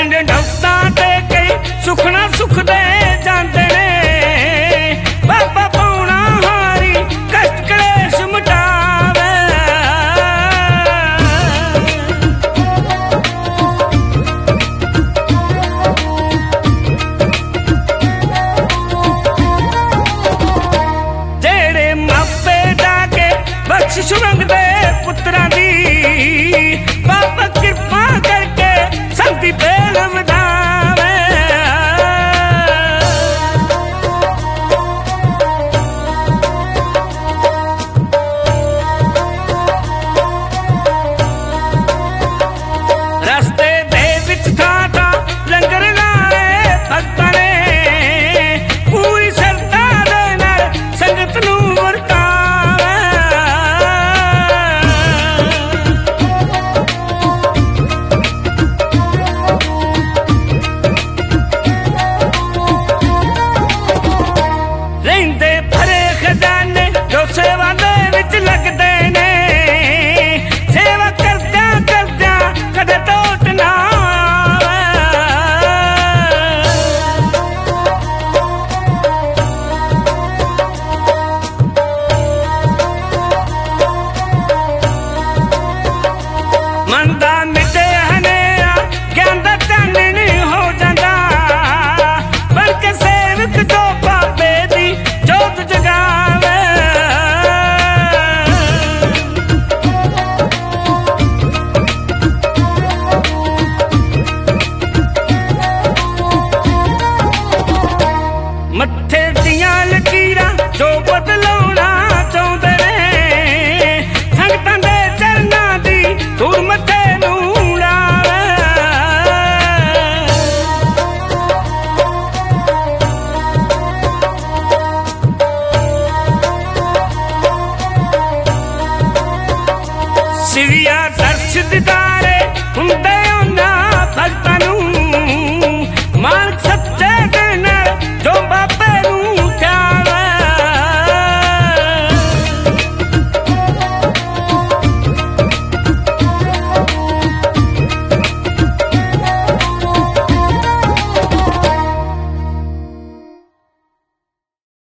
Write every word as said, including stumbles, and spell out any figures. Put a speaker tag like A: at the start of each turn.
A: ਪਿੰਡ ਡੌਤਾਂ ਤੇ ਕਈ ਸੁਖਣਾ ਸੁਖਦੇ ਜਾਂਦੇ ਨੇ। ਬਾਬਾ ਪਾਉਣਾ ਹਾਰੀ ਕਸ਼ਟ ਕਲੇਸ਼ ਮਿਟਾਵੇ। ਜਿਹੜੇ ਮਾਪੇ ਜਾ ਕੇ ਬਖਸ਼ਿਸ਼ ਮੰਗਦੇ ਪੁੱਤਰਾਂ ਦੀ, ਬਾਬਾ ਕਿਰਪਾ ਕਰਕੇ ਸੰਤੀ ਬੇਲ ਵਧਾਵੇ। ਰਸਤੇ ਦੇ ਵਿੱਚ ਥਾਂ ਥਾਂ ਲੰਗਰ ਲਾਏ ਭਗਤਾਂ ਨੇ, ਪੂਰੀ ਸ਼ਰਧਾ ਦੇ ਨਾਲ ਸੰਗਤ ਨੂੰ ਵਰਤਾਵੇ। ਰਹਿੰਦੇ ਭਰੇ ਖਜ਼ਾਨੇ ਜੋ ਸੇਵਾ ਦੇ ਵਿੱਚ ਲੱਗਦੇ ਨੇ, ਸੇਵਾ ਕਰਦਿਆਂ ਕਰਦਿਆਂ ਕਦੇ ਟੋਟ ਨਾ ਆਵੇ। ਮਨ ਦਾ ਮਿਟੇ ਹਨੇਰਾ ਗਿਆਨ ਦਾ ਚਾਨਣ ਹੋ ਜਾਂਦਾ, ਬਲਕਿ ਸੇਵਕ ਜੋ ਬਾਬੇ ਦੀ ਜੋਤ ਜਗਾਵੇ। ਮੱਥੇ ਦੀਆਂ ਲਕੀਰਾਂ ਜੋ ਬਦਲਾਉਣਾ ਚਾਹੁੰਦੇ ਨੇ, ਸੰਗਤਾਂ ਦੇ ਚਰਨਾਂ ਦੀ ਧੂੜ ਮੱਥੇ ਨੂੰ ਲਾਵੇ। ਸਿਵਿਆ ਦਰਸ਼ ਦਿਦਾਰੇ ਹੁੰਦੇ ਉਹਨਾਂ ਭਗਤਾਂ